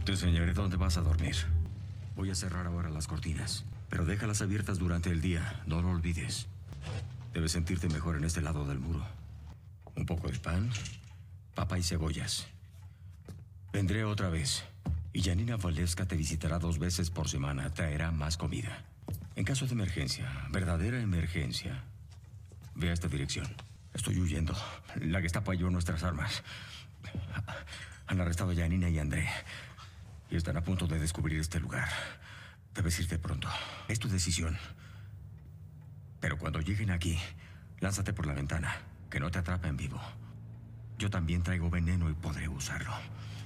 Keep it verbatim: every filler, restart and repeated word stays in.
Te enseñaré dónde vas a dormir. Voy a cerrar ahora las cortinas, pero déjalas abiertas durante el día. No lo olvides. Debes sentirte mejor en este lado del muro. Un poco de pan, papa y cebollas. Vendré otra vez. Y Janina Waleska te visitará dos veces por semana. Traerá más comida. En caso de emergencia, verdadera emergencia, ve a esta dirección. Estoy huyendo. La Gestapo halló nuestras armas. Han arrestado a Janina y a André. Y están a punto de descubrir este lugar. Debes irte pronto. Es tu decisión. Pero cuando lleguen aquí, lánzate por la ventana. Que no te atrapen vivo. Yo también traigo veneno y podré usarlo.